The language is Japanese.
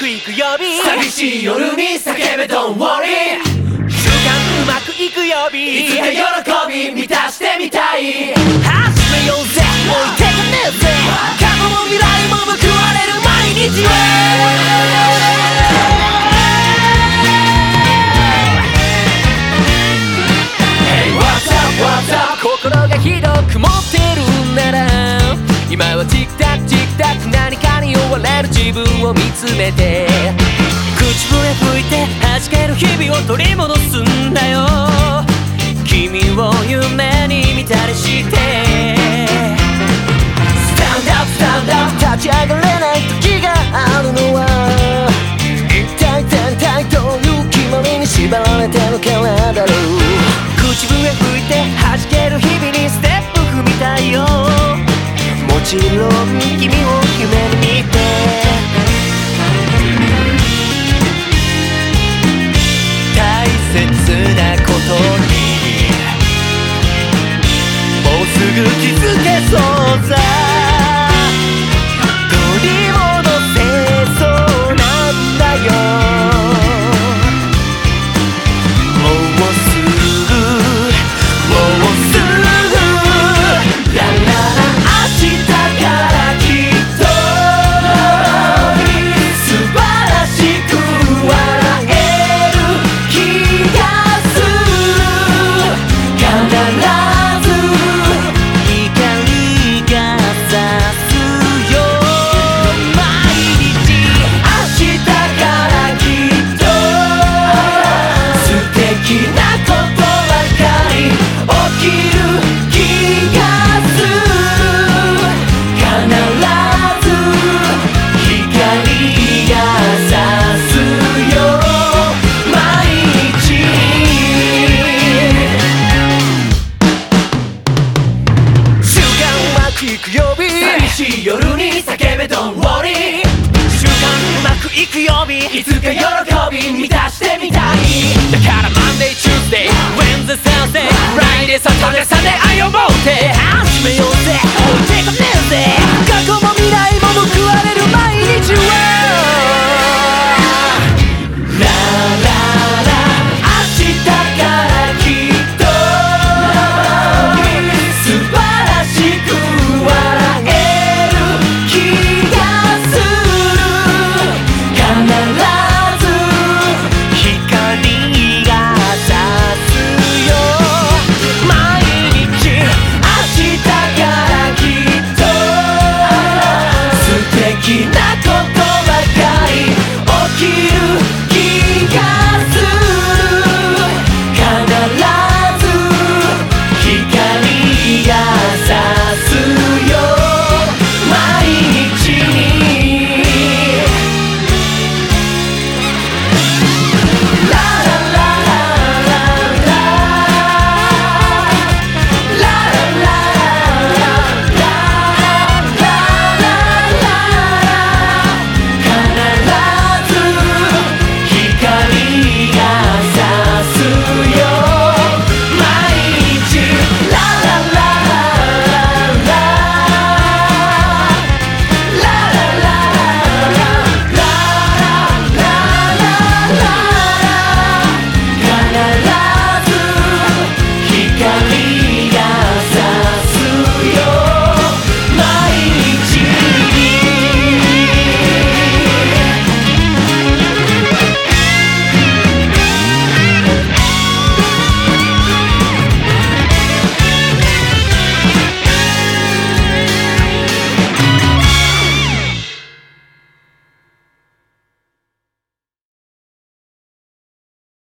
くいく曜日、 寂しい夜に叫べ Don't worry、 習慣うまくいく曜日、 いつか喜び満たしてみたい。 始めようぜ、置いてかねえぜ、過去も未来も報われる毎日心がひどく持ってるなら、今はチクタクチクタク何かに追われる自分を見つめて、口笛吹いて弾ける日々を取り戻すんだよ。君を夢に見たりして、 Stand up Stand up 立ち上がれない時があるのは、一体全体という決まりに縛られてるからだろう。口笛吹いて弾ける日々にステップ踏みたいよ。もちろん君を夢に見て、大切なことにもうすぐ気づけそうさ。取り戻せそうなんだよ。 寂しい夜に叫べ Don't worry、 習慣うまくいく曜日、 いつか喜び満たしてみたい。 だから Monday Tuesday Wednesday Thursday Friday Saturday Sunday 愛を持って始めようぜ、置いてかね